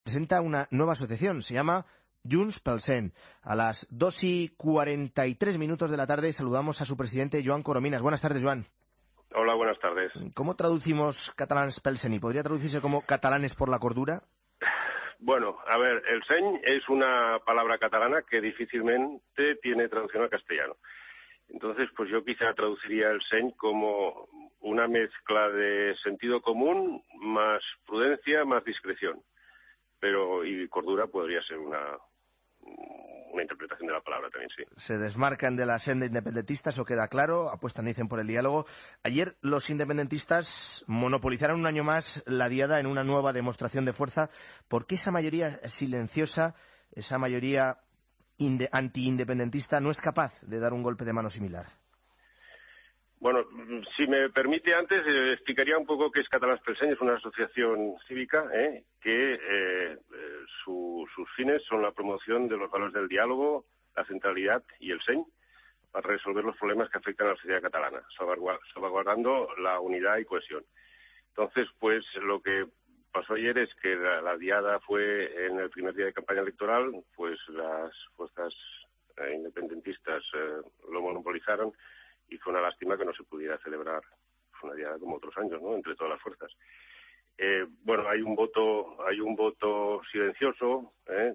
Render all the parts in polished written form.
presenta una nueva asociación, se llama Junts pel Sen. A las 2:43 de la tarde saludamos a su presidente, Joan Coromines. Buenas tardes, Joan. Hola, buenas tardes. ¿Cómo traducimos Catalans pel Seny? ¿Podría traducirse como catalanes por la cordura? Bueno, a ver, el seny es una palabra catalana que difícilmente tiene traducción al castellano. Entonces, pues yo quizá traduciría el seny como una mezcla de sentido común, más prudencia, más discreción. Y cordura podría ser una interpretación de la palabra también, sí. Se desmarcan de la senda independentista, eso queda claro, apuestan, dicen, por el diálogo. Ayer los independentistas monopolizaron un año más la diada en una nueva demostración de fuerza. ¿Por qué esa mayoría silenciosa, esa mayoría antiindependentista no es capaz de dar un golpe de mano similar? Bueno, si me permite antes, explicaría un poco qué es Catalans pel Seny. Es una asociación cívica que sus fines son la promoción de los valores del diálogo, la centralidad y el seny para resolver los problemas que afectan a la sociedad catalana, salvaguardando la unidad y cohesión. Entonces, pues lo que pasó ayer es que la diada fue en el primer día de campaña electoral, pues las fuerzas independentistas lo monopolizaron. Y fue una lástima que no se pudiera celebrar una diada como otros años, ¿no?, entre todas las fuerzas. Bueno, hay un voto silencioso,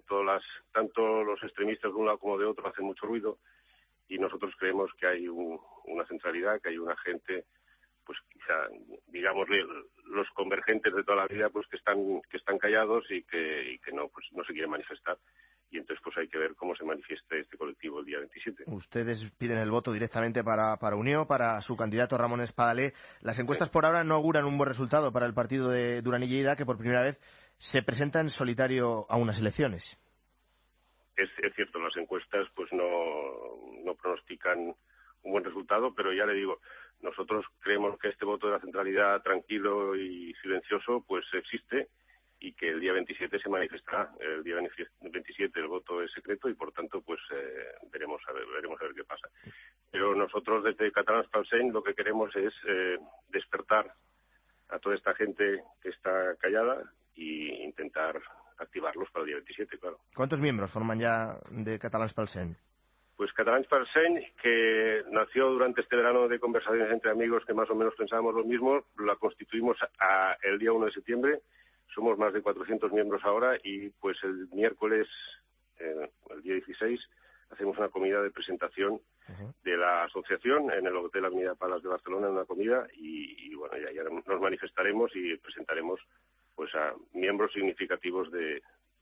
tanto los extremistas de un lado como de otro hacen mucho ruido, y nosotros creemos que hay una centralidad, que hay una gente, pues quizá, digamos, los convergentes de toda la vida, pues que están callados y que no se quieren manifestar. Y entonces pues hay que ver cómo se manifiesta este colectivo el día 27. Ustedes piden el voto directamente para Unió, para su candidato Ramón Espadaler. Las encuestas por ahora no auguran un buen resultado para el partido de Duran y Lleida, que por primera vez se presenta en solitario a unas elecciones. Es cierto, las encuestas pues no pronostican un buen resultado, pero ya le digo, nosotros creemos que este voto de la centralidad tranquilo y silencioso pues existe, y que el día 27 se manifestará. El día 27 el voto es secreto y, por tanto, pues veremos a ver qué pasa. Pero nosotros desde Catalans pel Seny lo que queremos es despertar a toda esta gente que está callada e intentar activarlos para el día 27, claro. ¿Cuántos miembros forman ya de Catalans pel Seny? Pues Catalans pel Seny, que nació durante este verano de conversaciones entre amigos que más o menos pensábamos lo mismo, la constituimos el día 1 de septiembre. Somos más de 400 miembros ahora y pues el miércoles, el día 16, hacemos una comida de presentación de la asociación en el Hotel Avenida Palas de Barcelona, una comida, y bueno, ya nos manifestaremos y presentaremos pues a miembros significativos de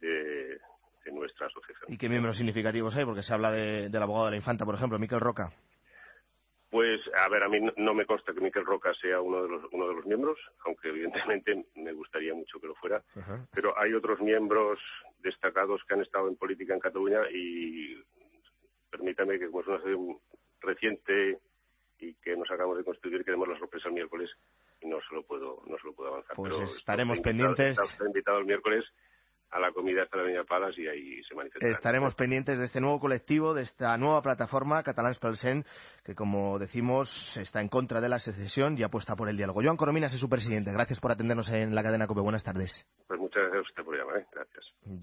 nuestra asociación. ¿Y qué miembros significativos hay? Porque se habla del abogado de la Infanta, por ejemplo, Miquel Roca. Pues, a ver, a mí no me consta que Miquel Roca sea uno de los miembros, aunque evidentemente me gustaría mucho que lo fuera. Pero hay otros miembros destacados que han estado en política en Cataluña y permítame que como es una asociación reciente y que nos acabamos de constituir, queremos la sorpresa el miércoles y no se lo puedo avanzar. Pues pero estaremos pendientes. Está invitado el miércoles a la comida hasta la Avenida Palas y ahí se manifestará. Estaremos pendientes de este nuevo colectivo, de esta nueva plataforma, Catalans pel Seny, que, como decimos, está en contra de la secesión y apuesta por el diálogo. Joan Coromines es su presidente. Gracias por atendernos en la cadena COPE. Buenas tardes. Pues muchas gracias a usted por llamar. Gracias.